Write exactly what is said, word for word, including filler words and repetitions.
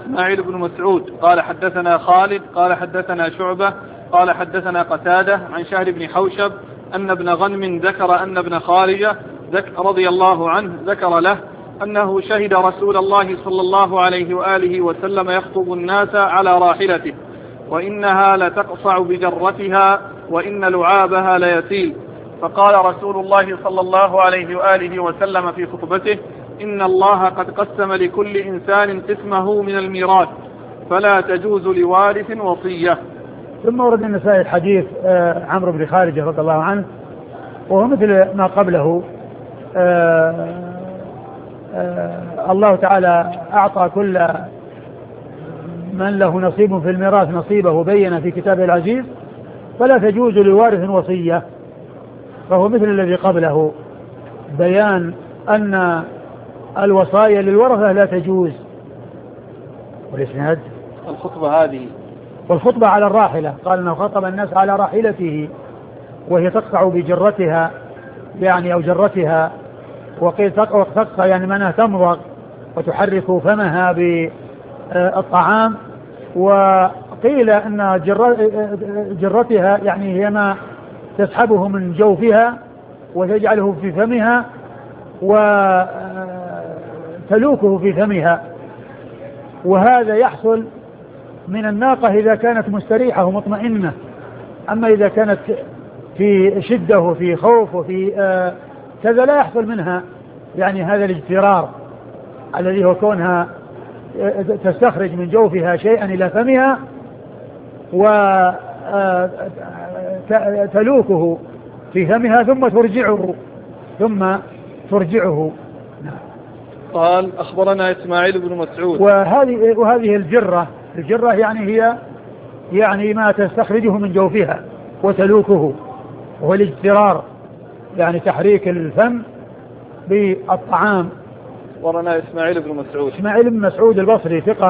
إسماعيل بن مسعود قال حدثنا خالد قال حدثنا شعبة قال حدثنا قتادة عن شهر بن حوشب أن ابن غنم ذكر أن ابن خارجة رضي الله عنه ذكر له أنه شهد رسول الله صلى الله عليه وآله وسلم يخطب الناس على راحلته وإنها لتقصع بجرتها وإن لعابها ليسيل. فقال رسول الله صلى الله عليه وآله وسلم في خطبته: إن الله قد قسم لكل إنسان قسمه من الميراث فلا تجوز لوارث وصية. ثم ورد النسائي الحديث عمرو بن خارجة رضي الله عنه وهو مثل ما قبله. آآ آآ الله تعالى أعطى كل من له نصيب في الميراث نصيبه بين في كتابه العزيز فلا تجوز لوارث وصية، فهو مثل الذي قبله بيان أن الوصايا للورثة لا تجوز. والإسناد الخطبة هذه والخطبة على الراحلة، قال أنه خطب الناس على راحلته وهي تقطع بجرتها يعني أو جرتها، وقيل تقطع يعني منها تمضغ وتحرك فمها بالطعام، وقيل أن جرتها يعني هي ما تسحبه من جوفها وتجعله في فمها وتلوكه في فمها، وهذا يحصل من الناقة إذا كانت مستريحة ومطمئنة. أما إذا كانت في شدة وفي خوف وفي آه كذا لا يحصل منها يعني هذا الاجترار الذي هو كونها تستخرج من جوفها شيئا إلى فمها وتلوكه في فمها ثم ترجعه ثم ترجعه. قال أخبرنا إسماعيل بن مسعود. وهذه وهذه الجرة الجرة يعني هي يعني ما تستخرجه من جوفها وتلوكه، وهو الاجترار يعني تحريك الفم بالطعام. ورنا إسماعيل بن مسعود. إسماعيل بن مسعود البصري ثقة